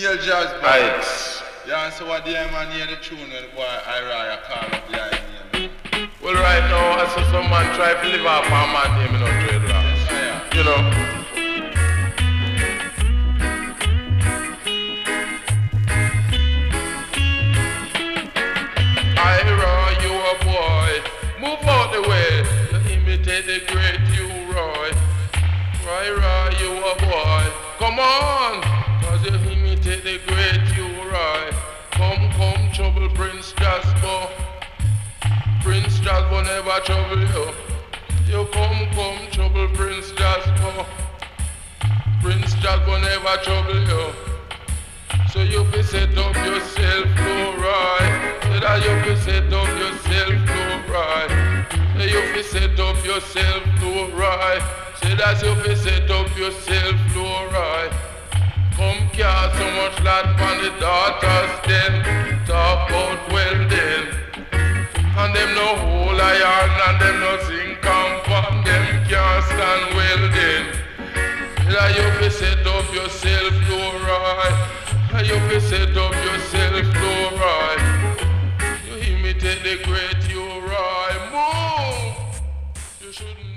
Yeah, jazz boy. Right. Yeah, so what the man hear the tune when the boy Ira call up the idea. Well, right now, I see some man try to live off a man name, you know, dreadlocks. Yeah. You know. Ira, you a boy. Move out the way. You imitate the great you, Roy. Ira, you a boy. Come on. Cause you imitate the great you, Roy. Come, trouble Prince Jasper. Prince Jasper never trouble you. You come, trouble Prince Jasper. Prince Jasper never trouble you. So you can set up yourself to right. So that you can set up yourself to right. So you can set up yourself to right. So that you can set up yourself to right. Come cast so much light on the daughters then. Talk about welding. And them no whole iron and them no zinc and pan. Them can't stand welding. That you can set up yourself to right. You can set up yourself to right. You imitate the great you right. Move. You shouldn't.